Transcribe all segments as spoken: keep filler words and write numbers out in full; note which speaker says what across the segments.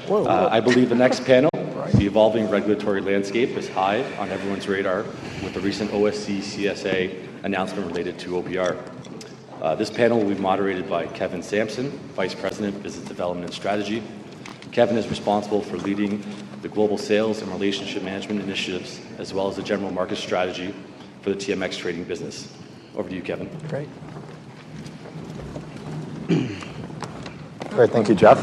Speaker 1: Whoa, whoa.
Speaker 2: Uh, I believe the next panel, the evolving regulatory landscape, is high on everyone's radar with the recent O S C C S A announcement related to O P R. Uh, this panel will be moderated by Kevin Sampson, Vice President, Business Development and Strategy. Kevin is responsible for leading the global sales and relationship management initiatives, as well as the general market strategy for the T M X trading business. Over to you, Kevin.
Speaker 1: Great.
Speaker 3: Great, thank you, Jeff.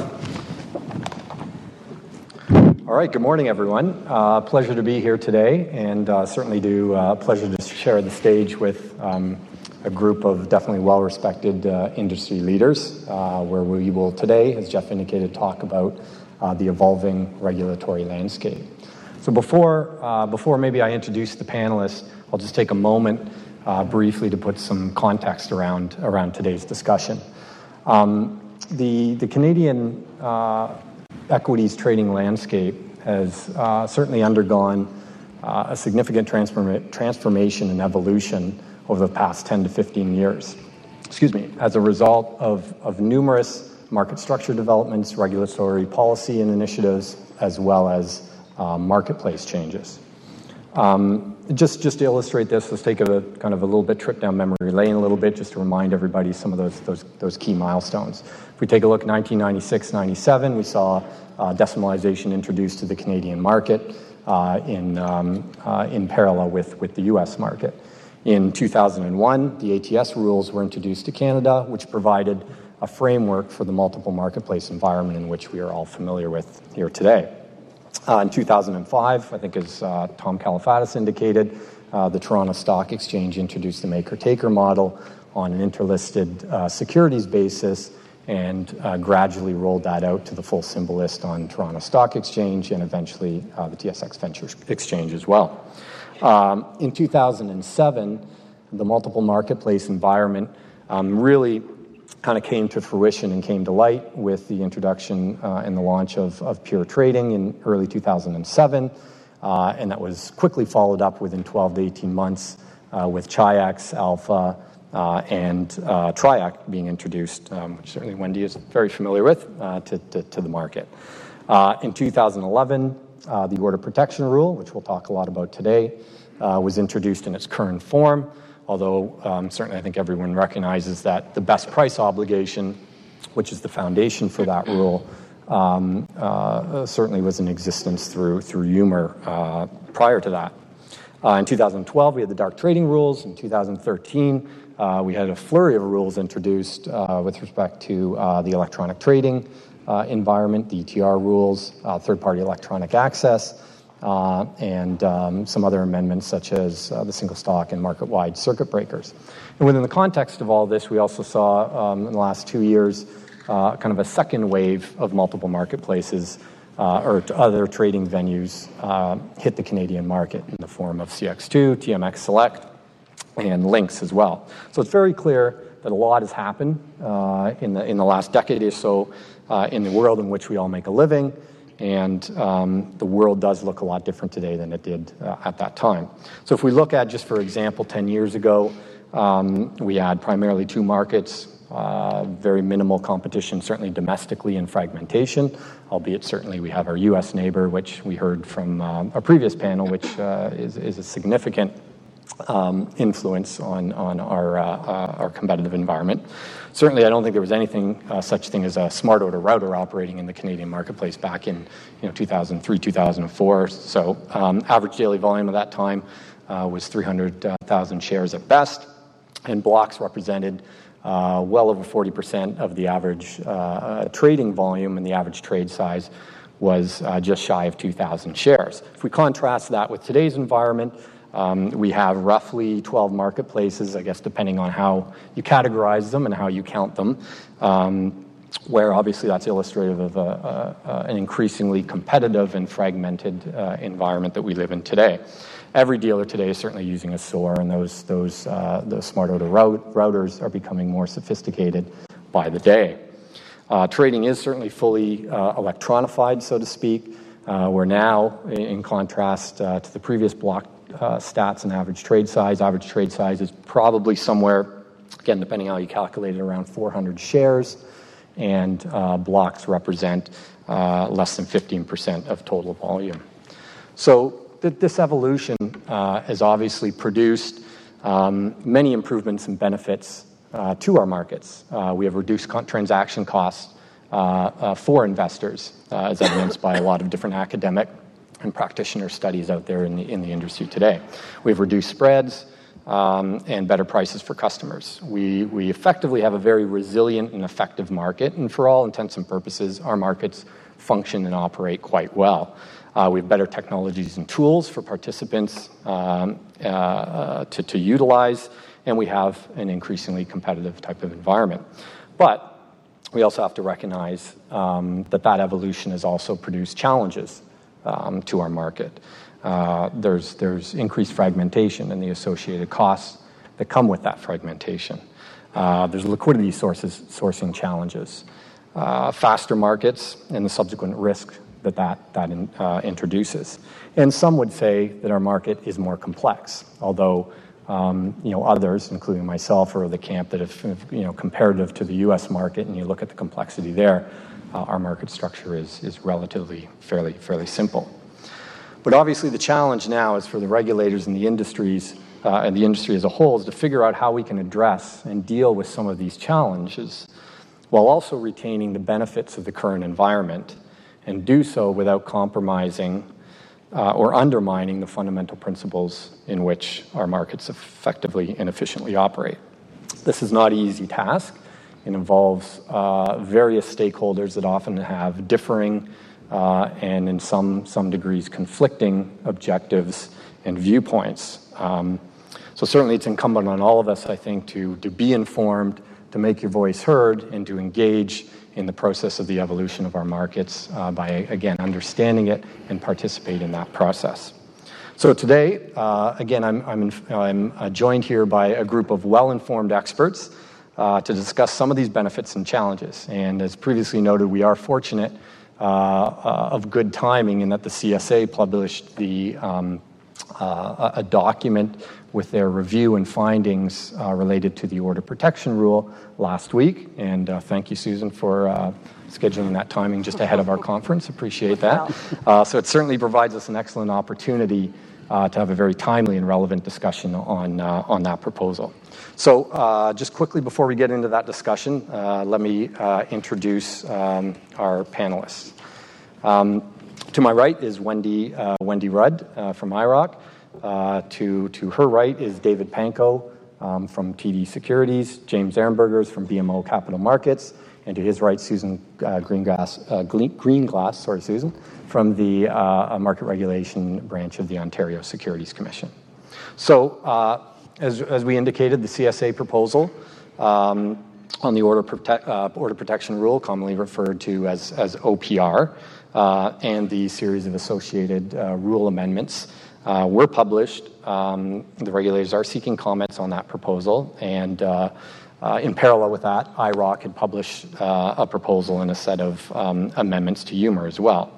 Speaker 3: All right, good morning, everyone. Uh, pleasure to be here today, and uh, certainly do uh, pleasure to share the stage with um, a group of definitely well-respected uh, industry leaders, uh, where we will today, as Jeff indicated, talk about uh, the evolving regulatory landscape. So before, uh, before maybe I introduce the panelists, I'll just take a moment uh, briefly to put some context around, around today's discussion. Um, the, the Canadian uh, equities trading landscape has uh, certainly undergone uh, a significant transform- transformation and evolution over the past ten to fifteen years. Excuse me, as a result of, of numerous market structure developments, regulatory policy and initiatives, as well as uh, marketplace changes. Um, just, just to illustrate this, let's take a kind of a little bit trip down memory lane a little bit, just to remind everybody some of those, those, those key milestones. If we take a look at nineteen ninety-six ninety-seven, we saw uh, decimalization introduced to the Canadian market uh, in, um, uh, in parallel with, with the U S market. In two thousand one, the A T S rules were introduced to Canada, which provided a framework for the multiple marketplace environment in which we are all familiar with here today. Uh, in two thousand five, I think as uh, Tom Kalafatis indicated, uh, the Toronto Stock Exchange introduced the maker-taker model on an interlisted uh, securities basis and uh, gradually rolled that out to the full symbol list on Toronto Stock Exchange and eventually uh, the T S X Venture Exchange as well. Um, in two thousand seven, the multiple marketplace environment um, really kind of came to fruition and came to light with the introduction uh, and the launch of, of Pure Trading in early two thousand seven, uh, and that was quickly followed up within twelve to eighteen months uh, with Chi-X, Alpha, uh, and uh, Triac being introduced, um, which certainly Wendy is very familiar with, uh, to, to, to the market. Uh, in two thousand eleven, uh, the Order Protection Rule, which we'll talk a lot about today, uh, was introduced in its current form. Although um, certainly I think everyone recognizes that the best price obligation, which is the foundation for that rule, um, uh, certainly was in existence through through U M R uh, prior to that. Uh, in two thousand twelve, we had the dark trading rules. In two thousand thirteen, uh, we had a flurry of rules introduced uh, with respect to uh, the electronic trading uh, environment, the E T R rules, uh, third-party electronic access, Uh, and um, some other amendments such as uh, the single stock and market-wide circuit breakers. And within the context of all this, we also saw um, in the last two years uh, kind of a second wave of multiple marketplaces uh, or other trading venues uh, hit the Canadian market in the form of C X two, T M X Select, and Lynx as well. So it's very clear that a lot has happened uh, in the in the last decade or so uh, in the world in which we all make a living. And um, the world does look a lot different today than it did uh, at that time. So if we look at, just for example, ten years ago, um, we had primarily two markets, uh, very minimal competition, certainly domestically, and fragmentation, albeit certainly we have our U S neighbor, which we heard from um, a previous panel, which uh, is, is a significant um, influence on, on our, uh, uh, our competitive environment. Certainly, I don't think there was anything uh, such thing as a smart order router operating in the Canadian marketplace back in you know, two thousand three, two thousand four. So um, average daily volume at that time uh, was three hundred thousand shares at best, and blocks represented uh, well over forty percent of the average uh, trading volume, and the average trade size was uh, just shy of two thousand shares. If we contrast that with today's environment, Um, we have roughly twelve marketplaces, I guess, depending on how you categorize them and how you count them, um, where obviously that's illustrative of a, a, a, an increasingly competitive and fragmented uh, environment that we live in today. Every dealer today is certainly using a S O R, and those those uh, those smart order rout- routers are becoming more sophisticated by the day. Uh, trading is certainly fully uh, electronified, so to speak. Uh, we're now, in contrast uh, to the previous block Uh, stats and average trade size. Average trade size is probably somewhere, again, depending how you calculate it, around four hundred shares, and uh, blocks represent uh, less than fifteen percent of total volume. So th- this evolution uh, has obviously produced um, many improvements and benefits uh, to our markets. Uh, we have reduced con- transaction costs uh, uh, for investors, uh, as evidenced by a lot of different academic and practitioner studies out there in the, in the industry today. We've reduced spreads um, and better prices for customers. We, we effectively have a very resilient and effective market, and for all intents and purposes, our markets function and operate quite well. Uh, we have better technologies and tools for participants um, uh, to, to utilize, and we have an increasingly competitive type of environment. But we also have to recognize um, that that evolution has also produced challenges um, to our market. Uh, there's, there's increased fragmentation and the associated costs that come with that fragmentation. Uh, there's liquidity sources, sourcing challenges, uh, faster markets, and the subsequent risk that that, that in, uh, introduces. And some would say that our market is more complex, although um, you know, others, including myself, are of the camp that if, if you know, comparative to the U S market and you look at the complexity there, uh, our market structure is, is relatively fairly, fairly simple. But obviously the challenge now is for the regulators and the industries uh, and the industry as a whole is to figure out how we can address and deal with some of these challenges while also retaining the benefits of the current environment, and do so without compromising uh, or undermining the fundamental principles in which our markets effectively and efficiently operate. This is not an easy task. It involves uh, various stakeholders that often have differing uh, and in some, some degrees conflicting objectives and viewpoints. Um, so certainly it's incumbent on all of us, I think, to, to be informed, to make your voice heard, and to engage in the process of the evolution of our markets uh, by, again, understanding it and participate in that process. So today, uh, again, I'm, I'm, in, I'm uh, joined here by a group of well-informed experts uh, to discuss some of these benefits and challenges. And as previously noted, we are fortunate uh, uh, of good timing in that the C S A published the um, uh, a document with their review and findings uh, related to the order protection rule last week. And uh, thank you, Susan, for uh, scheduling that timing just ahead of our conference. Appreciate that. Uh, so it certainly provides us an excellent opportunity uh, to have a very timely and relevant discussion on, uh, on that proposal. So uh, just quickly before we get into that discussion, uh, let me uh, introduce um, our panelists. Um, To my right is Wendy uh, Wendy Rudd uh, from I R O C. Uh, to to her right is David Pankow um, from T D Securities, James Ehrenbergers from B M O Capital Markets, and to his right, Susan uh, Greenglass, uh, Greenglass, sorry, Susan, from the uh, Market Regulation Branch of the Ontario Securities Commission. So, uh, as as we indicated, the C S A proposal um, on the order prote- uh, order protection rule, commonly referred to as as O P R. Uh, and the series of associated uh, rule amendments uh, were published. Um, the regulators are seeking comments on that proposal, and uh, uh, in parallel with that, I R O C had published uh, a proposal and a set of um, amendments to U M R as well.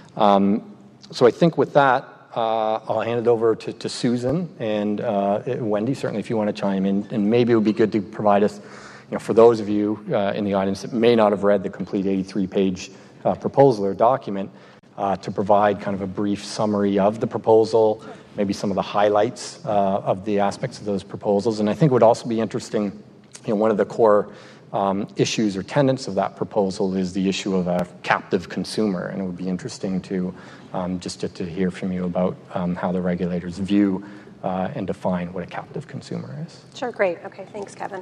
Speaker 3: Um, so I think with that, uh, I'll hand it over to, to Susan and uh, Wendy, certainly if you want to chime in, and maybe it would be good to provide us, you know, for those of you uh, in the audience that may not have read the complete eighty-three page Uh, proposal or document, uh, to provide kind of a brief summary of the proposal, maybe some of the highlights uh, of the aspects of those proposals. And I think it would also be interesting, you know, one of the core um, issues or tenets of that proposal is the issue of a captive consumer. And it would be interesting to um, just to, to hear from you about um, how the regulators view uh, and define what a captive consumer is.
Speaker 1: Sure, great. Okay, thanks, Kevin.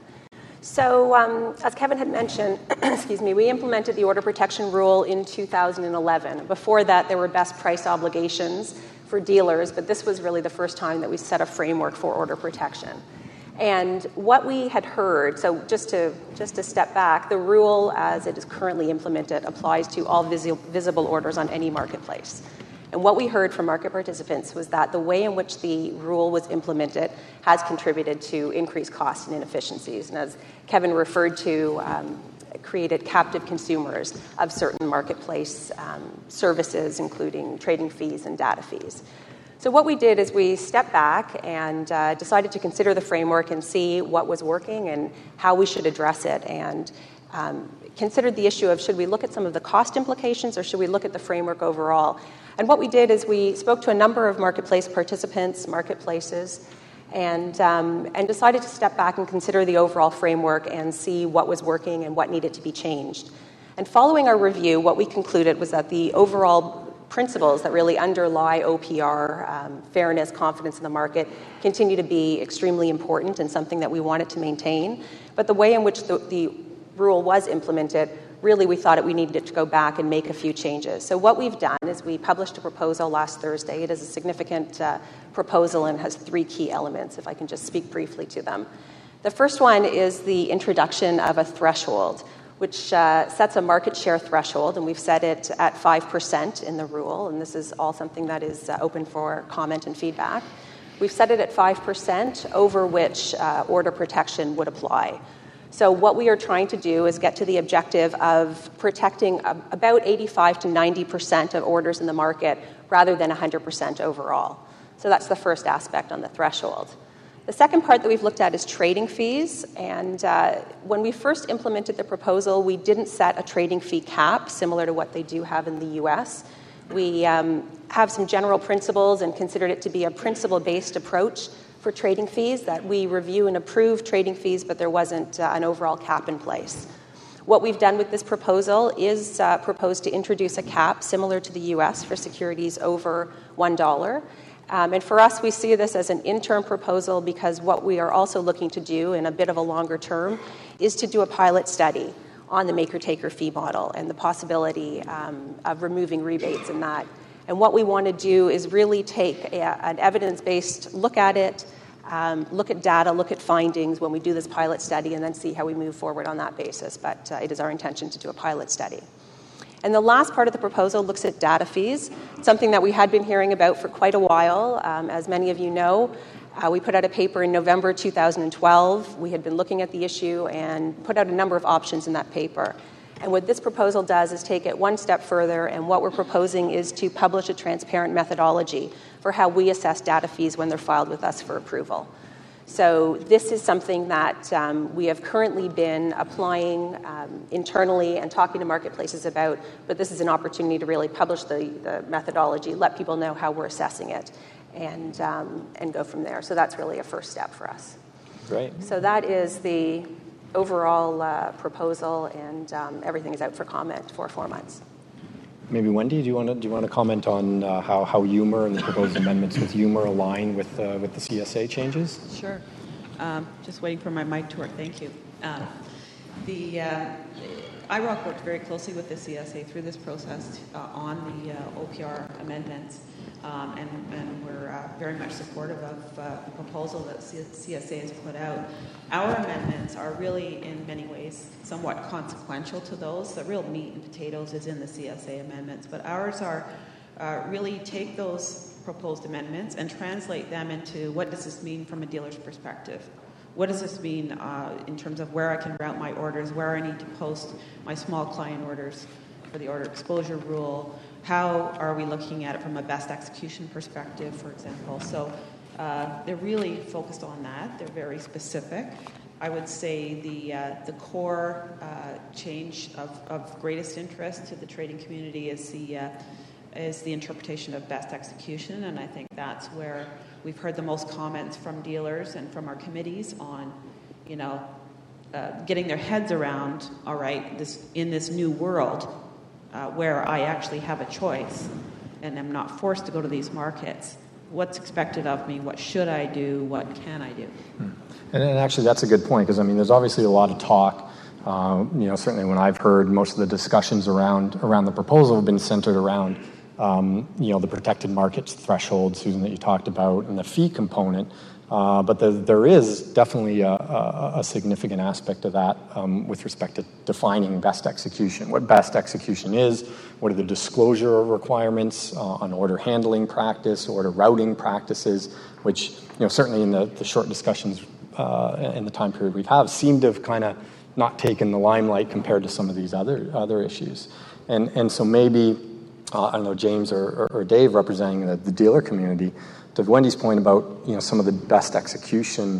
Speaker 1: So, um, as Kevin had mentioned, excuse me, we implemented the order protection rule in two thousand eleven. Before that, there were best price obligations for dealers, but this was really the first time that we set a framework for order protection. And what we had heard, so just to just to step back, the rule as it is currently implemented applies to all visi- visible orders on any marketplace. And what we heard from market participants was that the way in which the rule was implemented has contributed to increased costs and inefficiencies. And as Kevin referred to, um, created captive consumers of certain marketplace um, services, including trading fees and data fees. So what we did is we stepped back and uh, decided to consider the framework and see what was working and how we should address it. And um, considered the issue of should we look at some of the cost implications or should we look at the framework overall. And what we did is we spoke to a number of marketplace participants, marketplaces, and, um, and decided to step back and consider the overall framework and see what was working and what needed to be changed. And following our review, what we concluded was that the overall principles that really underlie O P R, um, fairness, confidence in the market, continue to be extremely important and something that we wanted to maintain. But the way in which the, the rule was implemented, really we thought that we needed to go back and make a few changes. So what we've done is we published a proposal last Thursday. It is a significant uh, proposal and has three key elements, if I can just speak briefly to them. The first one is the introduction of a threshold, which uh, sets a market share threshold, and we've set it at five percent in the rule, and this is all something that is uh, open for comment and feedback. We've set it at five percent, over which uh, order protection would apply. So what we are trying to do is get to the objective of protecting uh, about eighty-five to ninety percent of orders in the market rather than one hundred percent overall. So that's the first aspect on the threshold. The second part that we've looked at is trading fees, and uh, when we first implemented the proposal, we didn't set a trading fee cap, similar to what they do have in the U S. We um, have some general principles and considered it to be a principle-based approach for trading fees, that we review and approve trading fees, but there wasn't uh, an overall cap in place. What we've done with this proposal is uh, proposed to introduce a cap similar to the U S for securities over one dollar. Um, and for us, we see this as an interim proposal because what we are also looking to do in a bit of a longer term is to do a pilot study on the maker-taker fee model and the possibility um, of removing rebates in that. And what we want to do is really take a, an evidence-based look at it, um, look at data, look at findings when we do this pilot study, and then see how we move forward on that basis. But uh, it is our intention to do a pilot study. And the last part of the proposal looks at data fees, something that we had been hearing about for quite a while. Um, as many of you know, uh, we put out a paper in November two thousand twelve. We had been looking at the issue and put out a number of options in that paper. And what this proposal does is take it one step further, and what we're proposing is to publish a transparent methodology for how we assess data fees when they're filed with us for approval. So this is something that um, we have currently been applying um, internally and talking to marketplaces about, but this is an opportunity to really publish the, the methodology, let people know how we're assessing it, and, um, and go from there. So that's really a first step for us.
Speaker 3: Great.
Speaker 1: So that is the overall uh, proposal, and um, everything is out for comment for four months.
Speaker 3: Maybe Wendy, do you want to do you want to comment on uh, how how U M R and the proposed amendments with U M R align with uh, with the C S A changes?
Speaker 4: Sure. Um, just waiting for my mic to work. Thank you. Um, the uh, I R O C worked very closely with the C S A through this process uh, on the uh, O P R amendments, um, and, and we're uh, very much supportive of uh, the proposal that C S A has put out. Our amendments are really, in many ways, somewhat consequential to those. The real meat and potatoes is in the C S A amendments, but ours are uh, really take those proposed amendments and translate them into what does this mean from a dealer's perspective. What does this mean uh, in terms of where I can route my orders, where I need to post my small client orders for the order exposure rule? How are we looking at it from a best execution perspective, for example? So uh, they're really focused on that. They're very specific. I would say the uh, the core uh, change of, of greatest interest to the trading community is the uh, is the interpretation of best execution, and I think that's where we've heard the most comments from dealers and from our committees on, you know, uh, getting their heads around, all right, this in this new world uh, where I actually have a choice and I'm not forced to go to these markets. What's expected of me? What should I do? What can I do?
Speaker 3: Hmm. And, and actually, that's a good point, because I mean, there's obviously a lot of talk. Uh, you know, certainly when I've heard most of the discussions around around the proposal have been centered around, um, you know, the protected markets threshold, Susan, that you talked about, and the fee component. Uh, but the, there is definitely a, a, a significant aspect of that um, with respect to defining best execution. What best execution is, what are the disclosure requirements uh, on order handling practice, order routing practices, which, you know, certainly in the, the short discussions uh, in the time period we've had seem to have kind of not taken the limelight compared to some of these other other issues. And and so maybe, uh, I don't know, James or, or, or Dave representing the, the dealer community, to Wendy's point about, you know, some of the best execution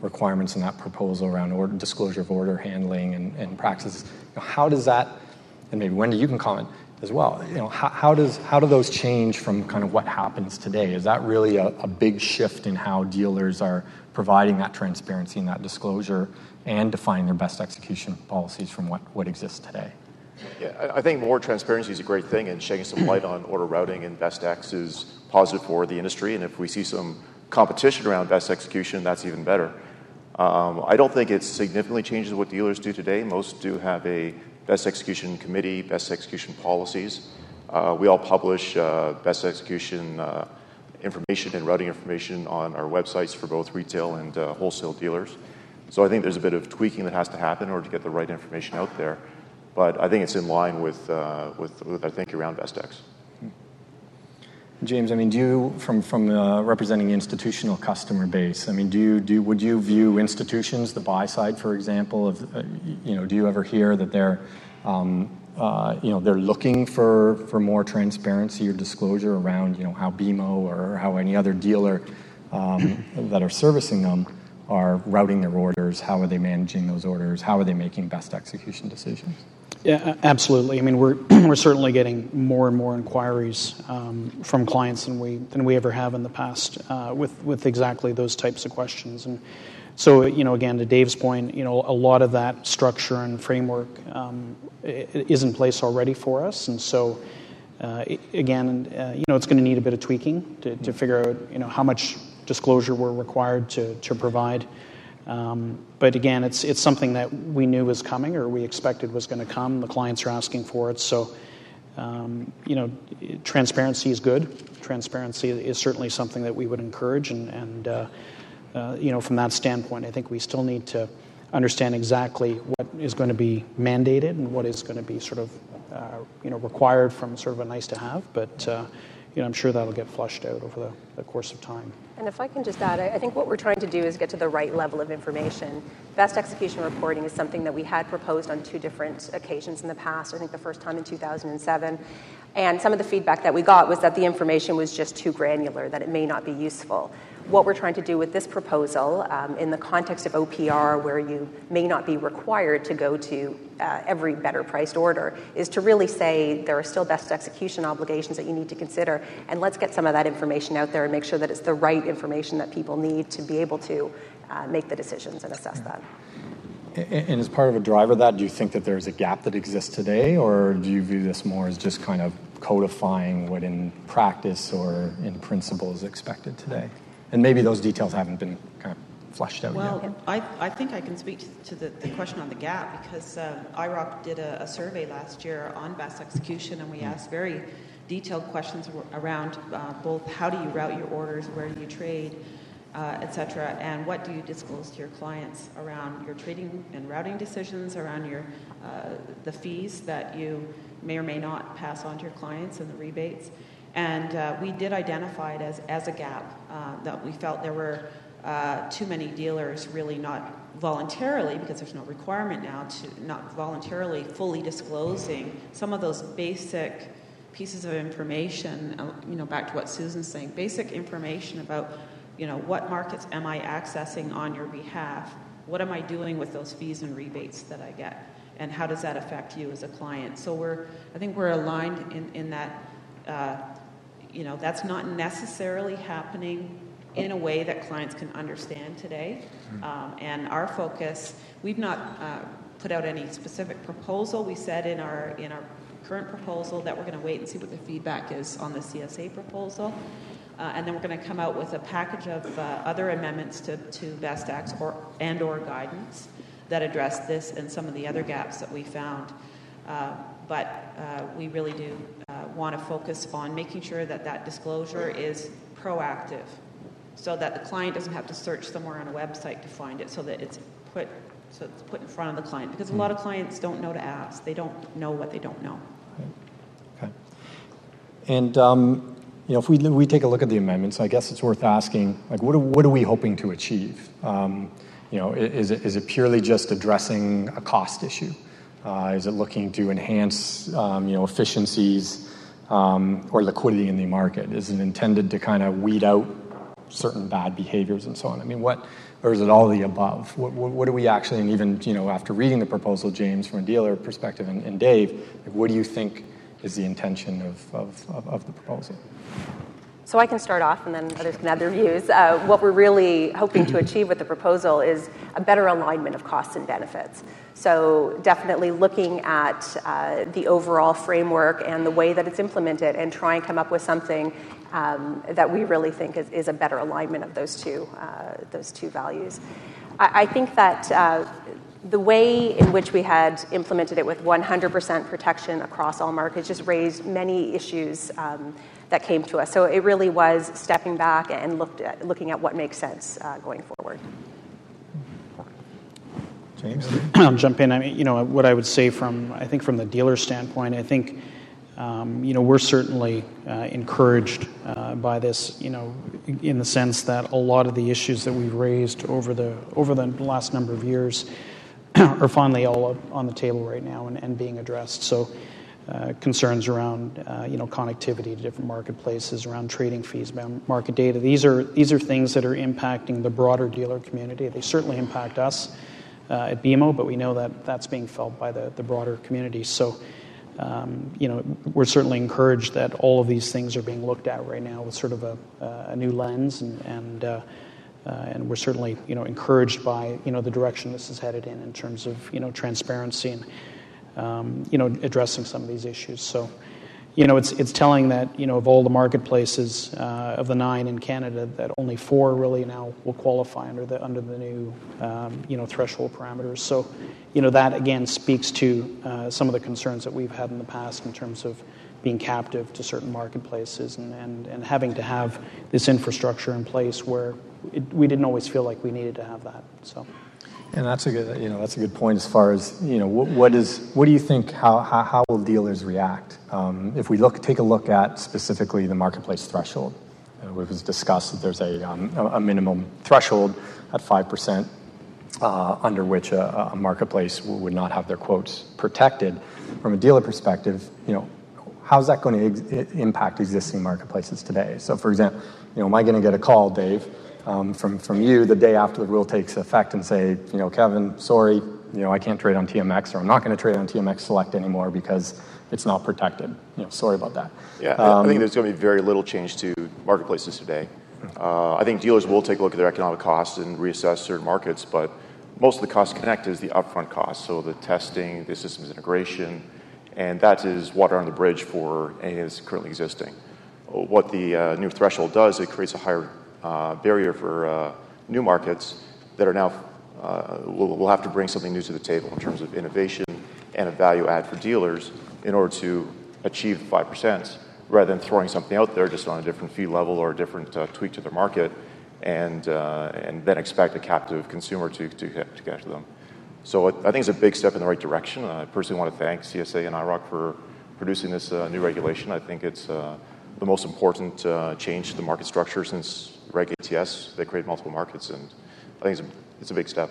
Speaker 3: requirements in that proposal around order, disclosure of order handling and, and practices. You know, how does that, and maybe Wendy, you can comment as well. You know, how, how does how do those change from kind of what happens today? Is that really a, a big shift in how dealers are providing that transparency and that disclosure and defining their best execution policies from what, what exists today?
Speaker 5: Yeah, I think more transparency is a great thing, and shedding some light on order routing and best ex is positive for the industry. And if we see some competition around best execution, that's even better. Um, I don't think it significantly changes what dealers do today. Most do have a best execution committee, best execution policies. Uh, we all publish uh, best execution uh, information and routing information on our websites for both retail and uh, wholesale dealers. So I think there's a bit of tweaking that has to happen in order to get the right information out there. But I think it's in line with, uh, with, with I think, around best ex.
Speaker 3: James, I mean, do you, from from uh, representing the institutional customer base, I mean, do you do would you view institutions, the buy side, for example, of uh, you know, do you ever hear that they're um, uh, you know they're looking for for more transparency or disclosure around you know how B M O or how any other dealer um, that are servicing them are routing their orders? How are they managing those orders? How are they making best execution decisions?
Speaker 6: Yeah, absolutely. I mean, we're we're certainly getting more and more inquiries um, from clients than we than we ever have in the past uh, with with exactly those types of questions. And so, you know, again, to Dave's point, you know, a lot of that structure and framework um, is in place already for us. And so, uh, again, uh, you know, it's going to need a bit of tweaking to, to figure out, you know, how much disclosure we're required to to provide. Um, but again, it's it's something that we knew was coming, or we expected was going to come. The clients are asking for it, so um, you know, transparency is good. Transparency is certainly something that we would encourage, and, and uh, uh, you know, from that standpoint, I think we still need to understand exactly what is going to be mandated and what is going to be sort of uh, you know required from sort of a nice to have. But uh, you know, I'm sure that'll get flushed out over the, the course of time.
Speaker 1: And if I can just add, I think what we're trying to do is get to the right level of information. Best execution reporting is something that we had proposed on two different occasions in the past. I think the first time in two thousand seven. And some of the feedback that we got was that the information was just too granular, that it may not be useful. What we're trying to do with this proposal, um, in the context of O P R, where you may not be required to go to uh, every better priced order, is to really say there are still best execution obligations that you need to consider, and let's get some of that information out there and make sure that it's the right information that people need to be able to uh, make the decisions and assess that.
Speaker 3: And as part of a driver of that, do you think that there's a gap that exists today, or do you view this more as just kind of codifying what in practice or in principle is expected today? And maybe those details haven't been kind of fleshed out
Speaker 4: well,
Speaker 3: yet.
Speaker 4: Well, I, I think I can speak to the, the question on the gap, because uh, I R O C did a, a survey last year on best execution, and we asked very detailed questions around uh, both how do you route your orders, where do you trade, uh, et cetera, and what do you disclose to your clients around your trading and routing decisions, around your uh, the fees that you may or may not pass on to your clients and the rebates. And uh, we did identify it as, as a gap, uh, that we felt there were uh, too many dealers really not voluntarily, because there's no requirement now, to not voluntarily fully disclosing some of those basic pieces of information, uh, you know, back to what Susan's saying, basic information about, you know, what markets am I accessing on your behalf? What am I doing with those fees and rebates that I get? And how does that affect you as a client? So we're, I think we're aligned in, in that, uh, you know, that's not necessarily happening in a way that clients can understand today. Um, and our focus, we've not uh, put out any specific proposal. We said in our in our current proposal that we're going to wait and see what the feedback is on the C S A proposal. Uh, and then we're going to come out with a package of uh, other amendments to, to Best Ex or, and or guidance that address this and some of the other gaps that we found. Uh, but uh, we really do uh, want to focus on making sure that that disclosure is proactive, so that the client doesn't have to search somewhere on a website to find it, so that it's put so it's put in front of the client. Because a lot of clients don't know to ask; they don't know what they don't know.
Speaker 3: Okay. And um, you know, if we we take a look at the amendments, I guess it's worth asking, like, what are, what are we hoping to achieve? Um, you know, is it is it purely just addressing a cost issue? Uh, is it looking to enhance, um, you know, efficiencies um, or liquidity in the market? Is it intended to kind of weed out certain bad behaviors and so on? I mean, what or is it all the above? What, what, what do we actually, and even, you know, after reading the proposal, James, from a dealer perspective, and, and Dave, like, what do you think is the intention of, of, of, of the proposal?
Speaker 1: So I can start off, and then others can add their views. Uh, what we're really hoping to achieve with the proposal is a better alignment of costs and benefits. So definitely looking at uh, the overall framework and the way that it's implemented, and try and come up with something um, that we really think is, is a better alignment of those two uh, those two values. I, I think that uh, the way in which we had implemented it with one hundred percent protection across all markets just raised many issues um, that came to us. So it really was stepping back and looked at, looking at what makes sense uh, going forward.
Speaker 3: James?
Speaker 6: I'll jump in. I mean, you know, what I would say from, I think from the dealer standpoint, I think, um, you know, we're certainly uh, encouraged uh, by this, you know, in the sense that a lot of the issues that we've raised over the over the last number of years are finally all on the table right now and, and being addressed. So uh, concerns around, uh, you know, connectivity to different marketplaces, around trading fees, market data. These are these are things that are impacting the broader dealer community. They certainly impact us uh, at B M O, but we know that that's being felt by the, the broader community. So, um, you know, we're certainly encouraged that all of these things are being looked at right now with sort of a, a new lens, and, and uh, Uh, and we're certainly, you know, encouraged by, you know, the direction this is headed in in terms of, you know, transparency and, um, you know, addressing some of these issues. So, you know, it's it's telling that, you know, of all the marketplaces uh, of the nine in Canada, that only four really now will qualify under the under the new, um, you know, threshold parameters. So, you know, that again speaks to uh, some of the concerns that we've had in the past in terms of being captive to certain marketplaces, and, and, and having to have this infrastructure in place where it, we didn't always feel like we needed to have that. So,
Speaker 3: and that's a good, you know, that's a good point as far as, you know, what, what is, what do you think, how how, how will dealers react um, if we look take a look at specifically the marketplace threshold? Uh, it was discussed that there's a um, a minimum threshold at five percent uh, under which a, a marketplace would not have their quotes protected. From a dealer perspective, you know, how's that going to ex- impact existing marketplaces today? So, for example, you know, am I going to get a call, Dave, um, from from you the day after the rule takes effect and say, you know, Kevin, sorry, you know, I can't trade on T M X, or I'm not going to trade on T M X Select anymore because it's not protected. You know, sorry about that.
Speaker 5: Yeah,
Speaker 3: um,
Speaker 5: I think there's going to be very little change to marketplaces today. Uh, I think dealers will take a look at their economic costs and reassess certain markets, but most of the cost connect is the upfront cost, so the testing, the systems integration. And that is water on the bridge for anything that's currently existing. What the uh, new threshold does, it creates a higher uh, barrier for uh, new markets that are now, uh, will, will have to bring something new to the table in terms of innovation and a value add for dealers in order to achieve the five percent, rather than throwing something out there just on a different fee level or a different uh, tweak to their market, and uh, and then expect a captive consumer to, to, to get to them. So I think it's a big step in the right direction. I personally want to thank C S A and I R O C for producing this uh, new regulation. I think it's uh, the most important uh, change to the market structure since Reg A T S. They created multiple markets, and I think it's a, it's a big step.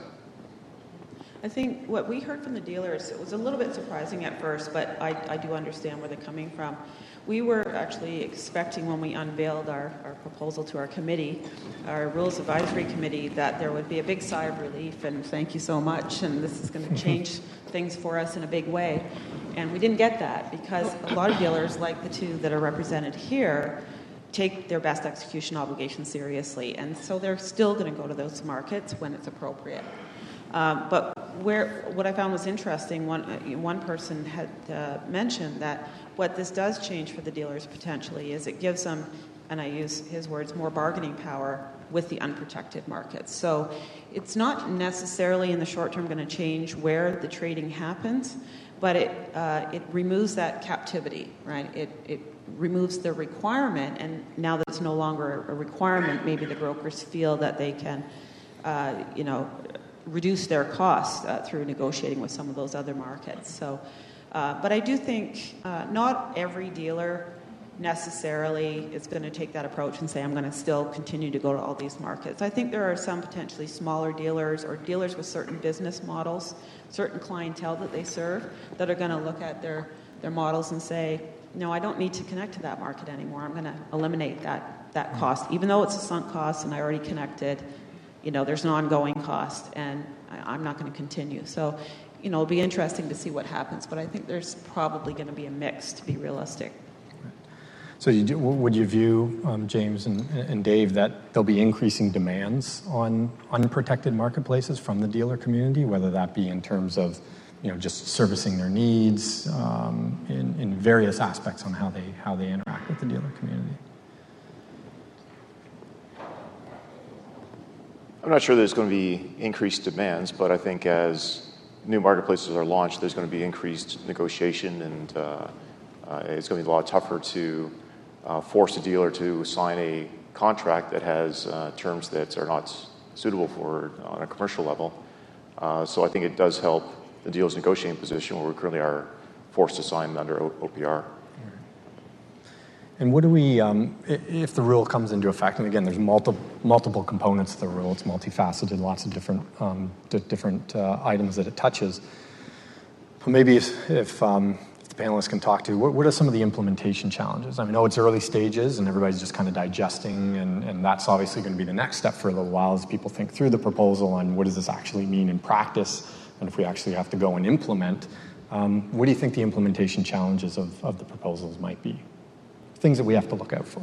Speaker 4: I think what we heard from the dealers, it was a little bit surprising at first, but I, I do understand where they're coming from. We were actually expecting, when we unveiled our, our proposal to our committee, our Rules Advisory Committee, that there would be a big sigh of relief and thank you so much, and this is going to change things for us in a big way. And we didn't get that, because a lot of dealers, like the two that are represented here, take their best execution obligation seriously, and so they're still going to go to those markets when it's appropriate. Um, but where what I found was interesting, one uh, one person had uh, mentioned that what this does change for the dealers potentially is it gives them, and I use his words, more bargaining power with the unprotected markets. So it's not necessarily in the short term going to change where the trading happens, but it uh, it removes that captivity, right? It it removes the requirement, and now that it's no longer a requirement, maybe the brokers feel that they can, uh, you know, reduce their costs uh, through negotiating with some of those other markets. So, uh, but I do think uh, not every dealer necessarily is going to take that approach and say, I'm going to still continue to go to all these markets. I think there are some potentially smaller dealers or dealers with certain business models, certain clientele that they serve, that are going to look at their, their models and say, no, I don't need to connect to that market anymore. I'm going to eliminate that, that cost. Even though it's a sunk cost and I already connected, you know, there's an ongoing cost, and I, I'm not going to continue. So, you know, it'll be interesting to see what happens, but I think there's probably going to be a mix, to be realistic.
Speaker 3: So you do, would you view, um, James and, and Dave, that there'll be increasing demands on unprotected marketplaces from the dealer community, whether that be in terms of, you know, just servicing their needs um, in, in various aspects on how they how they interact with the dealer community?
Speaker 5: I'm not sure there's going to be increased demands, but I think as new marketplaces are launched, there's going to be increased negotiation, and uh, uh, it's going to be a lot tougher to uh, force a dealer to sign a contract that has uh, terms that are not suitable for on a commercial level. Uh, so I think it does help the dealer's negotiating position, where we currently are forced to sign under O P R.
Speaker 3: And what do we, um, if the rule comes into effect, and again, there's multiple multiple components to the rule, it's multifaceted, lots of different um, d- different uh, items that it touches. But maybe if, if, um, if the panelists can talk to, what, what are some of the implementation challenges? I know it's early stages, and everybody's just kind of digesting, and, and that's obviously going to be the next step for a little while as people think through the proposal on what does this actually mean in practice, and if we actually have to go and implement. Um, what do you think the implementation challenges of, of the proposals might be? Things that we have to look out for.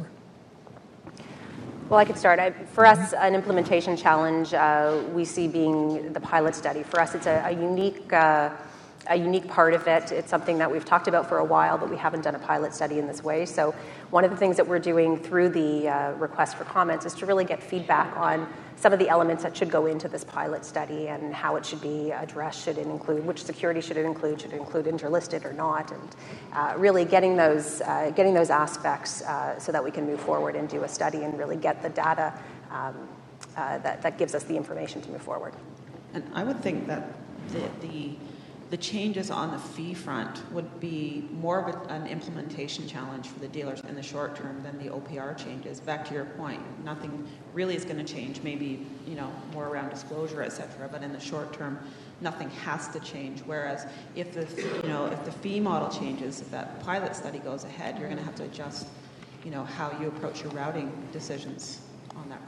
Speaker 1: Well, I could start. I, for us, an implementation challenge uh, we see being the pilot study. For us, it's a, a unique uh, a unique part of it. It's something that we've talked about for a while, but we haven't done a pilot study in this way. So one of the things that we're doing through the uh, request for comments is to really get feedback on some of the elements that should go into this pilot study and how it should be addressed. Should it include, which security should it include? Should it include interlisted or not? And uh, really getting those uh, getting those aspects uh, so that we can move forward and do a study and really get the data um, uh, that, that gives us the information to move forward.
Speaker 4: And I would think that the, the the changes on the fee front would be more of a, an implementation challenge for the dealers in the short term than the O P R changes. Back to your point, nothing really is going to change, maybe, you know, more around disclosure, et cetera, but in the short term, nothing has to change. Whereas if the, you know, if the fee model changes, if that pilot study goes ahead, you're going to have to adjust, you know, how you approach your routing decisions on that front.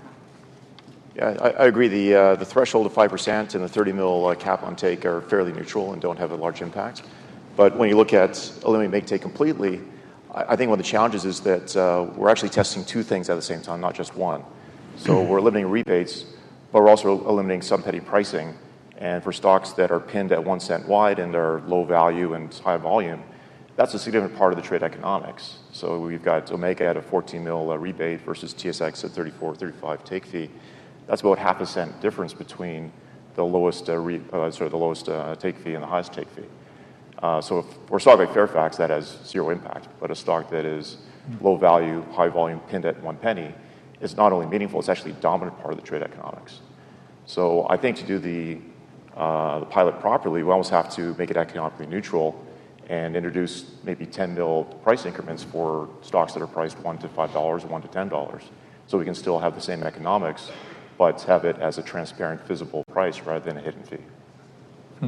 Speaker 5: Yeah, I, I agree. The uh, the threshold of five percent and the thirty mil uh, cap on take are fairly neutral and don't have a large impact. But when you look at eliminate make take completely, I, I think one of the challenges is that uh, we're actually testing two things at the same time, not just one. So we're eliminating rebates, but we're also eliminating sub-petty pricing. And for stocks that are pinned at one cent wide and are low value and high volume, that's a significant part of the trade economics. So we've got Omega at a fourteen mil uh, rebate versus T S X at thirty-four, thirty-five take fee. That's about half a cent difference between the lowest uh, re, uh, sorry, the lowest uh, take fee and the highest take fee. Uh, so if, for a stock like Fairfax, that has zero impact. But a stock that is low value, high volume, pinned at one penny, is not only meaningful; it's actually a dominant part of the trade economics. So I think to do the uh, the pilot properly, we almost have to make it economically neutral and introduce maybe ten mil price increments for stocks that are priced one to five dollars or one to ten dollars, so we can still have the same economics, but have it as a transparent, visible price rather than a hidden fee.
Speaker 3: Hmm.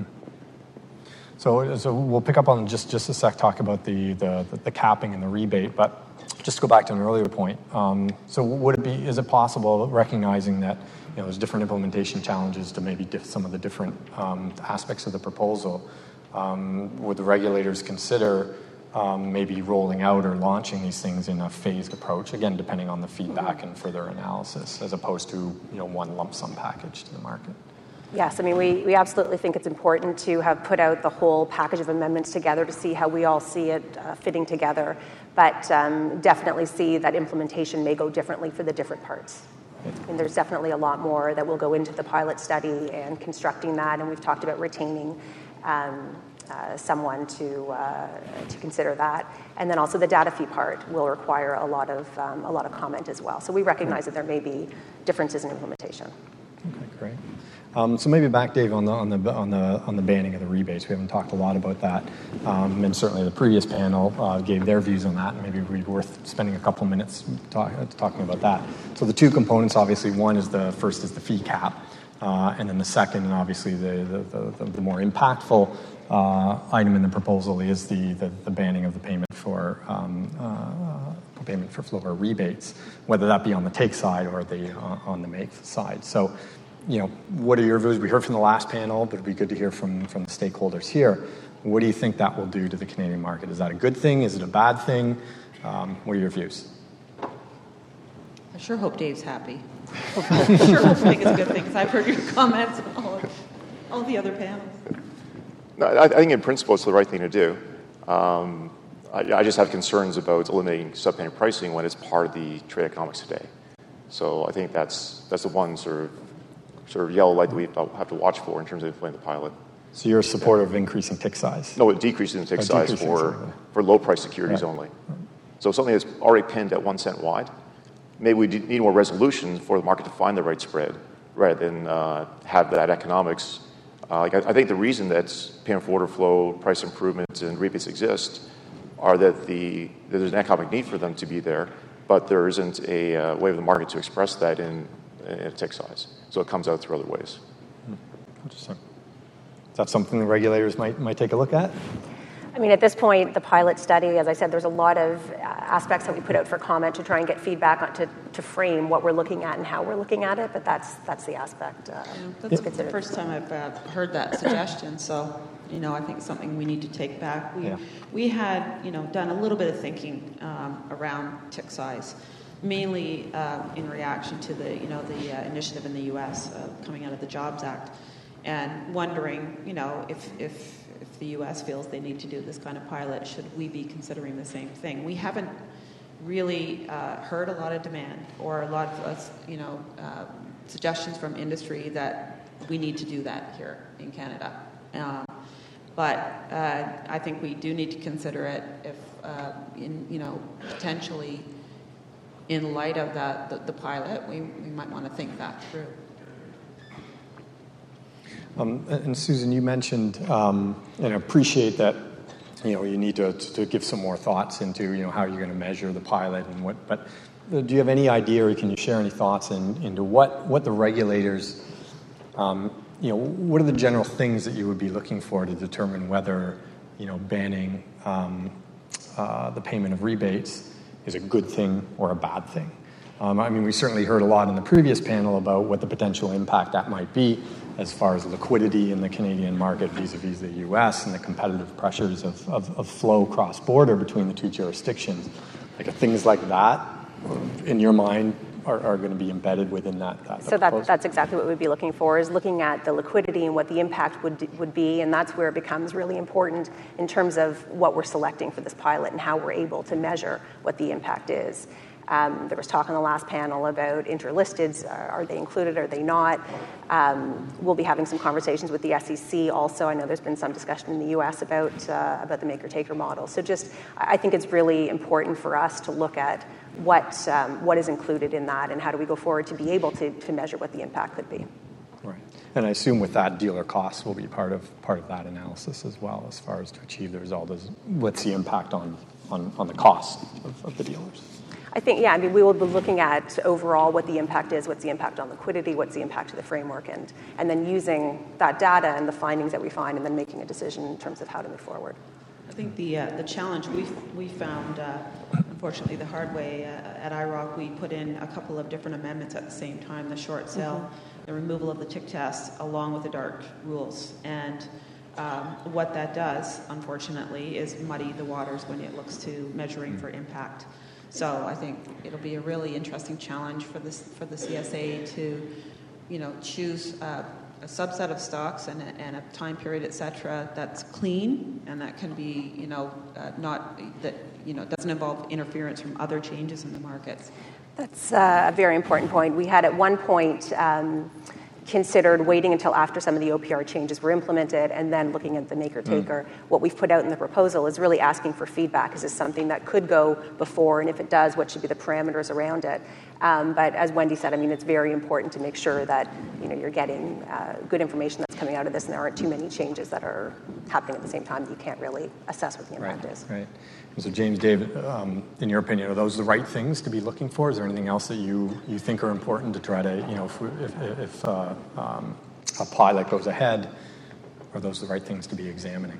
Speaker 3: So, so we'll pick up on just, just a sec, talk about the, the, the capping and the rebate, but just to go back to an earlier point. Um, so would it be, is it possible, recognizing that, you know, there's different implementation challenges to maybe diff, some of the different um, aspects of the proposal, um, would the regulators consider Um, maybe rolling out or launching these things in a phased approach, again, depending on the feedback and further analysis, as opposed to, you know, one lump sum package to the market?
Speaker 1: Yes, I mean, we, we absolutely think it's important to have put out the whole package of amendments together to see how we all see it uh, fitting together, but um, definitely see that implementation may go differently for the different parts. I mean, there's definitely a lot more that will go into the pilot study and constructing that, and we've talked about retaining um, Uh, someone to uh, to consider that, and then also the data fee part will require a lot of um, a lot of comment as well. So we recognize that there may be differences in implementation.
Speaker 3: Okay, great. Um, so maybe back, Dave, on the on the on the on the banning of the rebates. We haven't talked a lot about that, um, and certainly the previous panel uh, gave their views on that. And maybe it would be worth spending a couple minutes talk, uh, talking about that. So the two components, obviously, one is the first is the fee cap, uh, and then the second, and obviously the the, the, the more impactful Uh, item in the proposal is the, the, the banning of the payment for um, uh, payment for floor rebates, whether that be on the take side or the uh, on the make side. So, you know, what are your views? We heard from the last panel, but it'd be good to hear from, from the stakeholders here. What do you think that will do to the Canadian market? Is that a good thing? Is it a bad thing? Um, what are your views?
Speaker 4: I sure hope Dave's happy. I sure hope think it's a good thing, because I've heard your comments on all, all the other panels.
Speaker 5: No, I, I think in principle it's the right thing to do. Um, I, I just have concerns about eliminating subpayment pricing when it's part of the trade economics today. So I think that's that's the one sort of sort of yellow light that we have to watch for in terms of implementing the pilot.
Speaker 3: So you're a supporter yeah. of increasing tick size?
Speaker 5: No, it decreases the tick oh, size for, for low price securities right. only. So something that's already pinned at one cent wide, maybe we need more resolution for the market to find the right spread rather than uh, have that economics. Uh, like I, I think the reason that payment for order flow, price improvements, and rebates exist are that the that there's an economic need for them to be there, but there isn't a uh, way of the market to express that in, in a tick size. So it comes out through other ways.
Speaker 3: Interesting. Is that something the regulators might might take a look at?
Speaker 1: I mean, at this point, the pilot study, as I said, there's a lot of aspects that we put out for comment to try and get feedback on, to, to frame what we're looking at and how we're looking at it, but that's that's the aspect. Uh,
Speaker 4: yeah, that's the first time I've uh, heard that suggestion, so, you know, I think it's something we need to take back. We, yeah. we had, you know, done a little bit of thinking um, around tick size, mainly uh, in reaction to the, you know, the uh, initiative in the U S uh, coming out of the Jobs Act, and wondering, you know, if if if the U S feels they need to do this kind of pilot, should we be considering the same thing? We haven't really uh, heard a lot of demand or a lot of, uh, you know, uh, suggestions from industry that we need to do that here in Canada. Um, but uh, I think we do need to consider it if, uh, in, you know, potentially in light of that, the, the pilot, we, we might want to think that through.
Speaker 3: Um, and Susan, you mentioned, um, and I appreciate that, you know, you need to, to give some more thoughts into, you know, how you're going to measure the pilot and what, but do you have any idea, or can you share any thoughts in, into what, what the regulators, um, you know, what are the general things that you would be looking for to determine whether, you know, banning um, uh, the payment of rebates is a good thing or a bad thing? Um, I mean, we certainly heard a lot in the previous panel about what the potential impact that might be as far as liquidity in the Canadian market vis-a-vis the U S and the competitive pressures of, of, of flow cross-border between the two jurisdictions. Like things like that, in your mind, are, are going to be embedded within that. that
Speaker 1: so that, that's exactly what we'd be looking for, is looking at the liquidity and what the impact would would be, and that's where it becomes really important in terms of what we're selecting for this pilot and how we're able to measure what the impact is. Um, there was talk on the last panel about interlisteds. Are, are they included? Are they not? Um, we'll be having some conversations with the S E C also. I know there's been some discussion in the U S about uh, about the maker-taker model. So just, I think it's really important for us to look at what um, what is included in that and how do we go forward to be able to, to measure what the impact could be.
Speaker 3: Right. And I assume with that, dealer costs will be part of part of that analysis as well, as far as to achieve the result. Is what's the impact on, on, on the cost of, of the dealers?
Speaker 1: I think, yeah, I mean, we will be looking at overall what the impact is, what's the impact on liquidity, what's the impact to the framework, and, and then using that data and the findings that we find and then making a decision in terms of how to move forward.
Speaker 4: I think the uh, the challenge we we found, uh, unfortunately, the hard way uh, at I R O C, we put in a couple of different amendments at the same time, the short sale, mm-hmm. the removal of the tick test, along with the DART rules. And um, what that does, unfortunately, is muddy the waters when it looks to measuring mm-hmm. for impact. So I think it'll be a really interesting challenge for this for the C S A to, you know, choose uh, a subset of stocks and a, and a time period, et cetera, that's clean and that can be, you know, uh, not that you know doesn't involve interference from other changes in the markets.
Speaker 1: That's uh, a very important point. We had at one point um, considered waiting until after some of the O P R changes were implemented and then looking at the maker-taker. Mm. What we've put out in the proposal is really asking for feedback. Is this something that could go before? And if it does, what should be the parameters around it? Um, but as Wendy said, I mean, it's very important to make sure that, you know, you're getting uh, good information that's coming out of this and there aren't too many changes that are happening at the same time that you can't really assess what the impact
Speaker 3: right,
Speaker 1: is.
Speaker 3: Right. And so, James, David, um, in your opinion, are those the right things to be looking for? Is there anything else that you, you think are important to try to, you know, if, if, if uh, um, a pilot goes ahead, are those the right things to be examining?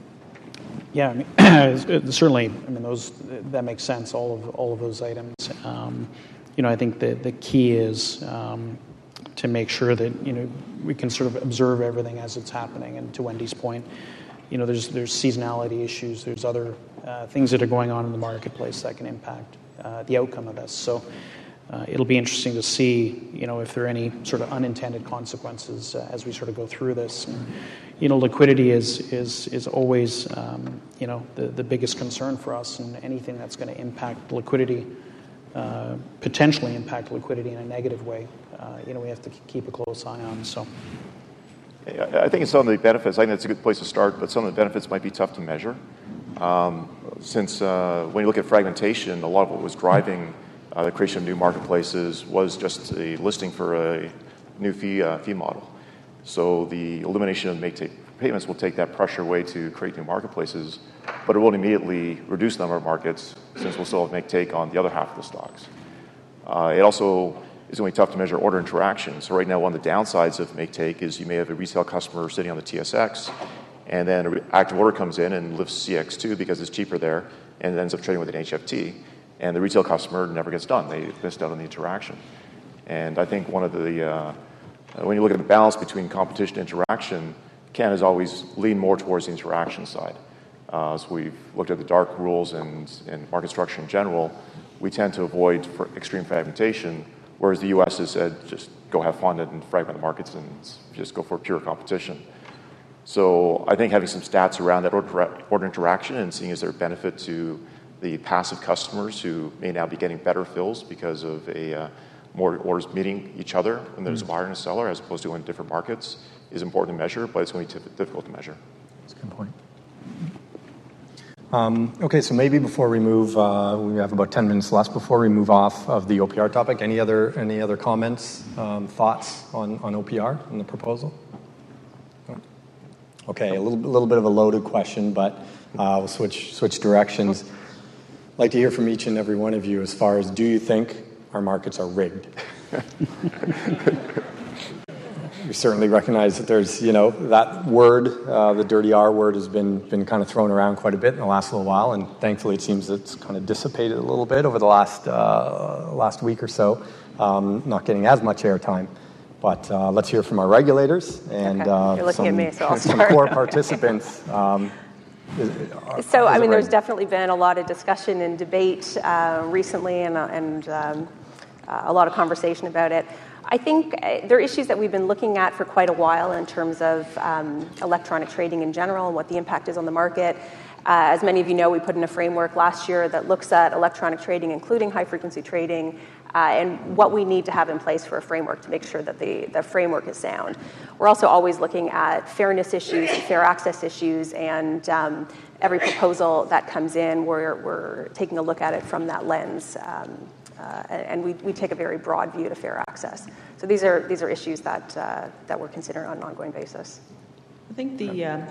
Speaker 6: Yeah, I mean, certainly. I mean, those that makes sense. All of all of those items. Um, you know, I think the the key is, um, to make sure that, you know, we can sort of observe everything as it's happening. And to Wendy's point, you know, there's there's seasonality issues, there's other uh, things that are going on in the marketplace that can impact uh, the outcome of this. So uh, it'll be interesting to see, you know, if there are any sort of unintended consequences uh, as we sort of go through this. And, you know, liquidity is is is always, um, you know, the, the biggest concern for us, and anything that's going to impact liquidity, uh, potentially impact liquidity in a negative way, uh, you know, we have to keep a close eye on. So.
Speaker 5: I think some of the benefits, I think that's a good place to start, but some of the benefits might be tough to measure. Um, since uh, when you look at fragmentation, a lot of what was driving uh, the creation of new marketplaces was just a listing for a new fee uh, fee model. So the elimination of make-take payments will take that pressure away to create new marketplaces, but it won't immediately reduce the number of markets, since we'll still have make-take on the other half of the stocks. Uh, it also it's going to be tough to measure order interaction. So right now, one of the downsides of make-take is you may have a retail customer sitting on the T S X, and then an active order comes in and lifts C X two because it's cheaper there, and it ends up trading with an H F T, and the retail customer never gets done. They missed out on the interaction. And I think one of the, uh, when you look at the balance between competition and interaction, Canada's always leaned more towards the interaction side. Uh, so we've looked at the dark rules and, and market structure in general. We tend to avoid for extreme fragmentation, whereas the U S has said, just go have fun and fragment the markets and just go for pure competition. So I think having some stats around that order, order interaction and seeing is there a benefit to the passive customers who may now be getting better fills because of a uh, more orders meeting each other when there's a buyer and a seller as opposed to in different markets is important to measure, but it's going to be t- difficult to measure.
Speaker 3: That's a good point. Um, okay, so maybe before we move, uh, we have about ten minutes left before we move off of the O P R topic. Any other any other comments, um, thoughts on, on O P R and the proposal? No? Okay, a little a little bit of a loaded question, but uh, we'll switch switch directions. I'd like to hear from each and every one of you as far as, do you think our markets are rigged? We certainly recognize that there's, you know, that word, uh, the dirty R word, has been been kind of thrown around quite a bit in the last little while, and thankfully it seems it's kind of dissipated a little bit over the last uh, last week or so, um, not getting as much airtime. But uh, let's hear from our regulators and
Speaker 1: okay.
Speaker 3: uh,
Speaker 1: You're looking
Speaker 3: some,
Speaker 1: at me, so I'll
Speaker 3: some
Speaker 1: start.
Speaker 3: core participants. Um, is, are,
Speaker 1: so, I mean, there's
Speaker 3: rigged?
Speaker 1: definitely been a lot of discussion and debate uh, recently, and, uh, and um, uh, a lot of conversation about it. I think uh, there are issues that we've been looking at for quite a while in terms of um, electronic trading in general and what the impact is on the market. Uh, as many of you know, we put in a framework last year that looks at electronic trading, including high-frequency trading, uh, and what we need to have in place for a framework to make sure that the, the framework is sound. We're also always looking at fairness issues and fair access issues, and um, every proposal that comes in, we're, we're taking a look at it from that lens. Um, Uh, and we, we take a very broad view to fair access. So these are these are issues that uh, that we're considering on an ongoing basis.
Speaker 4: I think the, uh,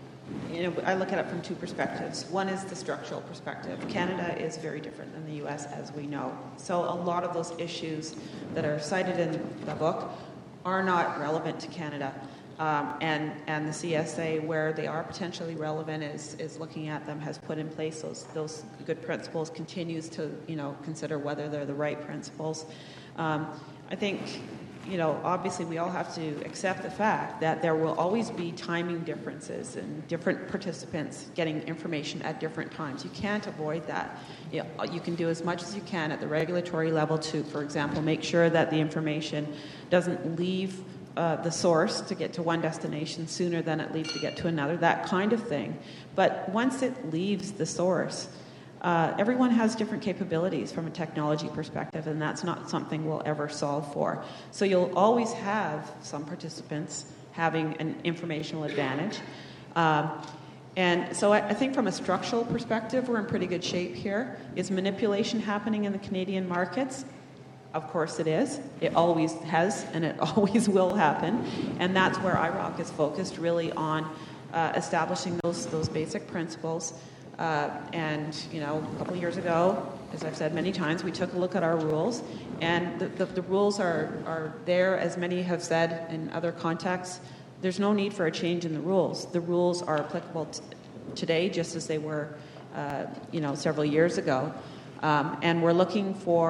Speaker 4: you know, I look at it from two perspectives. One is the structural perspective. Canada is very different than the U S, as we know. So a lot of those issues that are cited in the book are not relevant to Canada. Um, and, and the C S A, where they are potentially relevant, is, is looking at them, has put in place those those good principles, continues to, you know, consider whether they're the right principles. Um, I think, you know, obviously we all have to accept the fact that there will always be timing differences and different participants getting information at different times. You can't avoid that. You know, you can do as much as you can at the regulatory level to, for example, make sure that the information doesn't leave Uh, the source to get to one destination sooner than it leaves to get to another, that kind of thing. But once it leaves the source, uh, everyone has different capabilities from a technology perspective, and that's not something we'll ever solve for. So you'll always have some participants having an informational advantage. Um, and so I, I think from a structural perspective, we're in pretty good shape here. Is manipulation happening in the Canadian markets? Of course it is. It always has, and it always will happen. And that's where I ROC is focused, really on uh, establishing those those basic principles. Uh, and, you know, a couple of years ago, as I've said many times, we took a look at our rules. And the, the, the rules are, are there, as many have said in other contexts. There's no need for a change in the rules. The rules are applicable t- today, just as they were, uh, you know, several years ago. Um, and we're looking for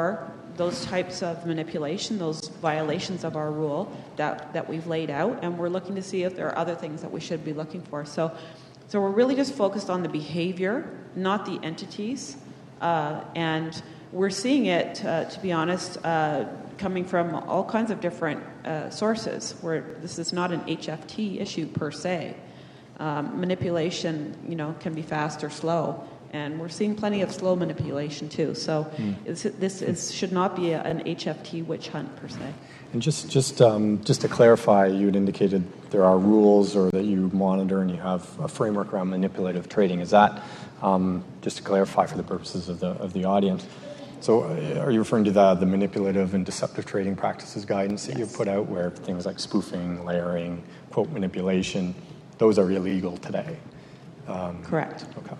Speaker 4: those types of manipulation, those violations of our rule that, that we've laid out, and we're looking to see if there are other things that we should be looking for. So, so we're really just focused on the behavior, not the entities, uh, and we're seeing it, uh, to be honest, uh, coming from all kinds of different uh, sources, where this is not an H F T issue per se. Um, manipulation, you know, can be fast or slow. And we're seeing plenty of slow manipulation too. So mm. it's, this is, should not be a, an H F T witch hunt per se.
Speaker 3: And just just um, just to clarify, you had indicated there are rules or that you monitor and you have a framework around manipulative trading. Is that um, just to clarify for the purposes of the of the audience? So are you referring to the, the manipulative and deceptive trading practices guidance that yes. you've put out, where things like spoofing, layering, quote manipulation, those are illegal today? Um,
Speaker 4: Correct.
Speaker 3: Okay.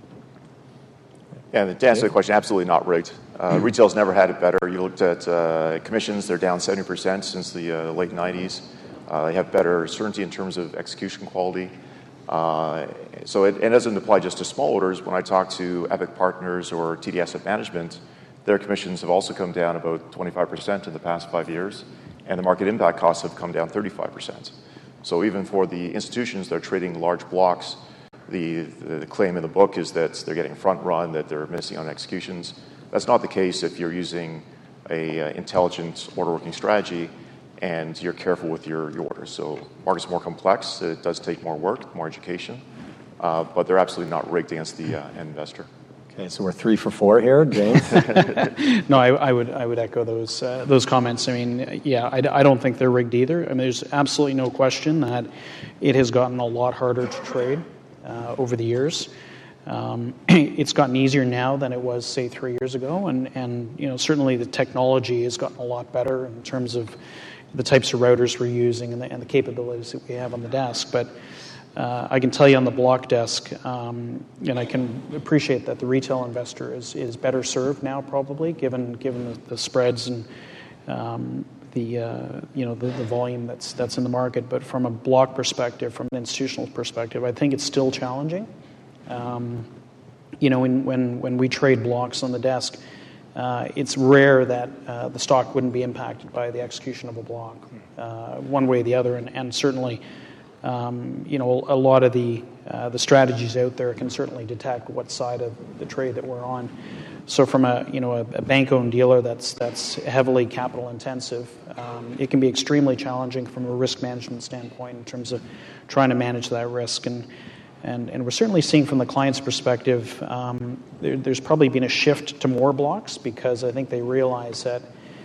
Speaker 5: Yeah, to answer the question, absolutely not rigged. Uh, retail's never had it better. You looked at uh, commissions; they're down seventy percent since the uh, late nineties. Uh, they have better certainty in terms of execution quality. Uh, so it, it doesn't apply just to small orders. When I talk to Epic Partners or T D Asset Management, their commissions have also come down about twenty-five percent in the past five years, and the market impact costs have come down thirty-five percent. So even for the institutions that are trading large blocks, The, the claim in the book is that they're getting front run, that they're missing on executions. That's not the case if you're using a uh, intelligent order working strategy and you're careful with your, your orders. So market's more complex. It does take more work, more education, uh, but they're absolutely not rigged against the uh, end investor.
Speaker 3: Okay, so we're three for four here, James.
Speaker 6: No, I, I would I would echo those uh, those comments. I mean, yeah, I, I don't think they're rigged either. I mean, there's absolutely no question that it has gotten a lot harder to trade Uh, over the years. Um, it's gotten easier now than it was, say, three years ago, and, and you know certainly the technology has gotten a lot better in terms of the types of routers we're using and the, and the capabilities that we have on the desk. But uh, I can tell you on the block desk, um, and I can appreciate that the retail investor is, is better served now, probably, given given the, the spreads and um, the uh, you know the, the volume that's that's in the market. But from a block perspective, from an institutional perspective, I think it's still challenging. Um, you know, when, when when we trade blocks on the desk, uh, it's rare that uh, the stock wouldn't be impacted by the execution of a block, uh, one way or the other. And, and certainly, um, you know, a lot of the uh, the strategies out there can certainly detect what side of the trade that we're on. So from a you know a, a bank-owned dealer that's that's heavily capital intensive, um, it can be extremely challenging from a risk management standpoint in terms of trying to manage that risk. And and, and we're certainly seeing from the client's perspective, um, there, there's probably been a shift to more blocks because I think they realize that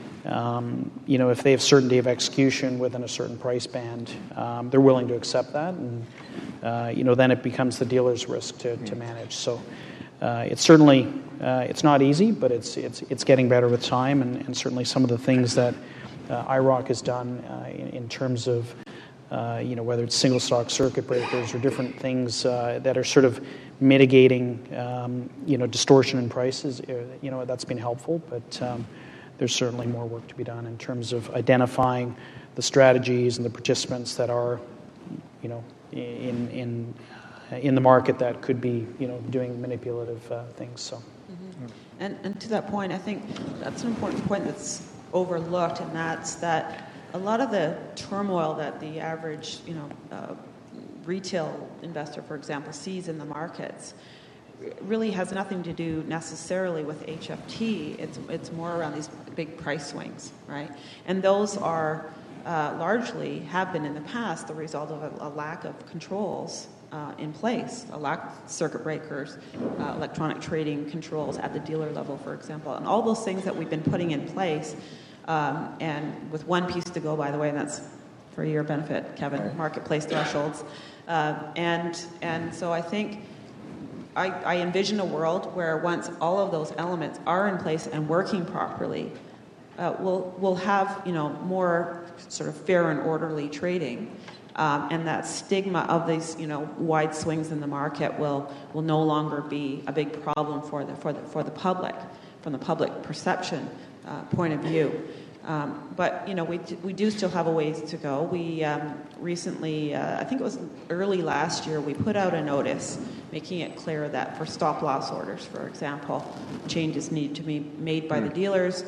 Speaker 6: um, you know if they have certainty of execution within a certain price band, um, they're willing to accept that, and uh, you know then it becomes the dealer's risk to, to manage. So. Uh, it's certainly uh, it's not easy, but it's it's it's getting better with time, and, and certainly some of the things that uh, I R O C has done uh, in, in terms of uh, you know whether it's single stock circuit breakers or different things uh, that are sort of mitigating um, you know distortion in prices. You know that's been helpful, but um, there's certainly more work to be done in terms of identifying the strategies and the participants that are you know in in. in the market that could be, you know, doing manipulative uh, things. So,
Speaker 4: mm-hmm. and and to that point, I think that's an important point that's overlooked, and that's that a lot of the turmoil that the average, you know, uh, retail investor, for example, sees in the markets really has nothing to do necessarily with H F T. It's it's more around these big price swings, right? And those are uh, largely have been in the past the result of a, a lack of controls. Uh, in place, a lack of circuit breakers, uh, electronic trading controls at the dealer level, for example, and all those things that we've been putting in place. Um, and with one piece to go, by the way, and that's for your benefit, Kevin, marketplace thresholds. Uh, and and so I think I, I envision a world where once all of those elements are in place and working properly, uh, we'll we'll have you know more sort of fair and orderly trading. Um, and that stigma of these, you know, wide swings in the market will will no longer be a big problem for the for the for the public, from the public perception uh, point of view. Um, but you know, we do, we do still have a ways to go. We um, recently, uh, I think it was early last year, we put out a notice making it clear that for stop loss orders, for example, changes need to be made by the dealers.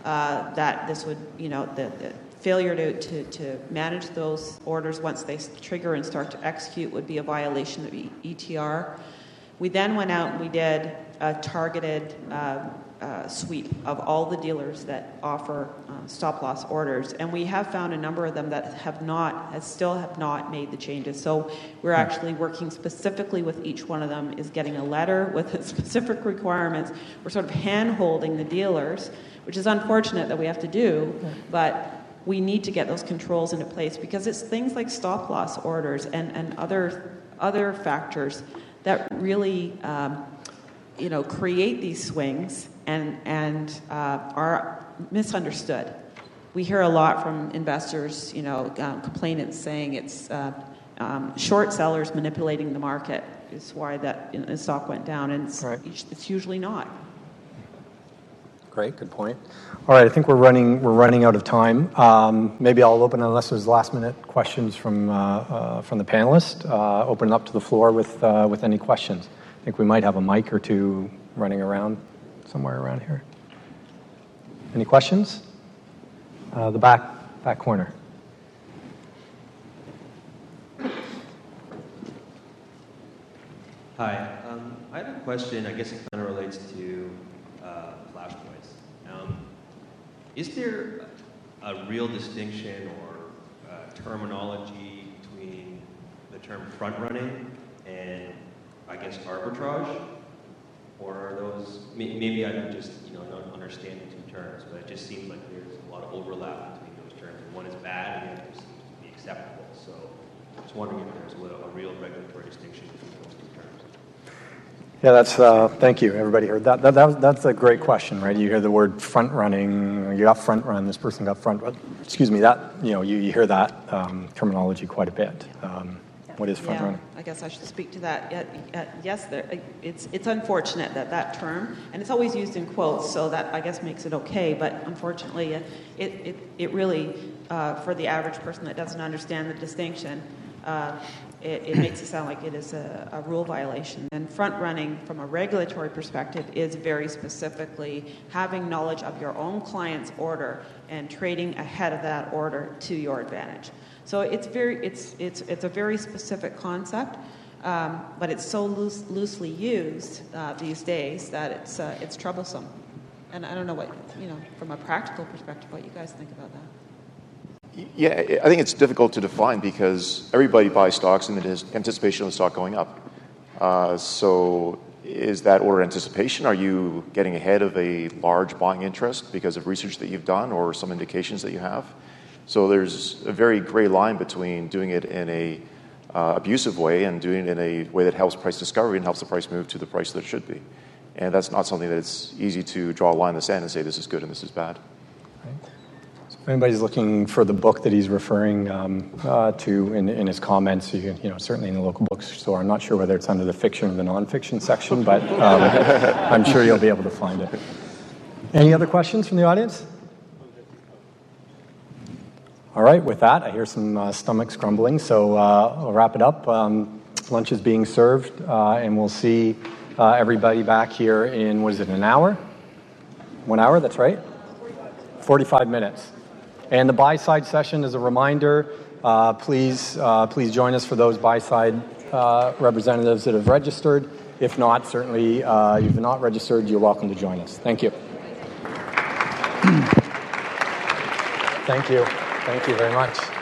Speaker 4: uh, that this would, you know, the, the failure to, to, to manage those orders once they trigger and start to execute would be a violation of E T R. We then went out and we did a targeted uh, uh, sweep of all the dealers that offer uh, stop-loss orders, and we have found a number of them that have not, has still have not made the changes. So we're actually working specifically with each one of them, is getting a letter with specific requirements. We're sort of hand-holding the dealers, which is unfortunate that we have to do, but we need to get those controls into place because it's things like stop-loss orders and, and other other factors that really um, you know, create these swings and, and uh, are misunderstood. We hear a lot from investors, you know, um, complainants saying it's uh, um, short sellers manipulating the market is why that you know, the stock went down, and it's,
Speaker 3: right.
Speaker 4: it's usually not.
Speaker 3: Great, good point. All right, I think we're running we're running out of time. Um, maybe I'll open, unless there's last minute questions from uh, uh, from the panelists, uh, open it up to the floor with uh, with any questions. I think we might have a mic or two running around somewhere around here. Any questions? Uh, the back back corner.
Speaker 7: Hi, um, I have a question. I guess it kind of relates to uh, Flashpoints. Um, is there a real distinction or uh, terminology between the term front running and, I guess, arbitrage? Or are those, maybe I'm just, you know, not understanding two terms, but it just seems like there's a lot of overlap between those terms. And one is bad and the other seems to be acceptable. So I was wondering if there's a, a real regulatory distinction between those two terms.
Speaker 3: Yeah, that's, uh, thank you. Everybody heard that. That, that was, that's a great question, right? You hear the word front running, you got front run, this person got front run. Excuse me, that, you know, you, you hear that um, terminology quite a bit. Um, what is front
Speaker 4: yeah,
Speaker 3: running?
Speaker 4: I guess I should speak to that. Yes, there, it's, it's unfortunate that that term, and it's always used in quotes, so that I guess makes it okay, but unfortunately it, it, it really, uh, for the average person that doesn't understand the distinction, uh, It, it makes it sound like it is a, a rule violation. And front running from a regulatory perspective is very specifically having knowledge of your own client's order and trading ahead of that order to your advantage. So it's very it's it's it's a very specific concept, um, but it's so loose, loosely used uh, these days that it's uh, it's troublesome. And I don't know what, you know, from a practical perspective, what you guys think about that.
Speaker 5: Yeah, I think it's difficult to define because everybody buys stocks in the anticipation of the stock going up. Uh, so is that order anticipation? Are you getting ahead of a large buying interest because of research that you've done or some indications that you have? So there's a very gray line between doing it in a uh, abusive way and doing it in a way that helps price discovery and helps the price move to the price that it should be. And that's not something that it's easy to draw a line in the sand and say this is good and this is bad.
Speaker 3: Right. If anybody's looking for the book that he's referring um, uh, to in, in his comments, you can, you know, certainly in the local bookstore. I'm not sure whether it's under the fiction or the nonfiction section, but um, I'm sure you'll be able to find it. Any other questions from the audience? All right, with that, I hear some uh, stomachs grumbling, so uh, I'll wrap it up. Um, lunch is being served, uh, and we'll see uh, everybody back here in, what is it, an hour? One hour, that's right? forty-five minutes. And the buy-side session, as a reminder, uh, please uh, please join us for those buy-side uh, representatives that have registered. If not, certainly, uh, if you're not registered, you're welcome to join us. Thank you. Thank you. Thank you very much.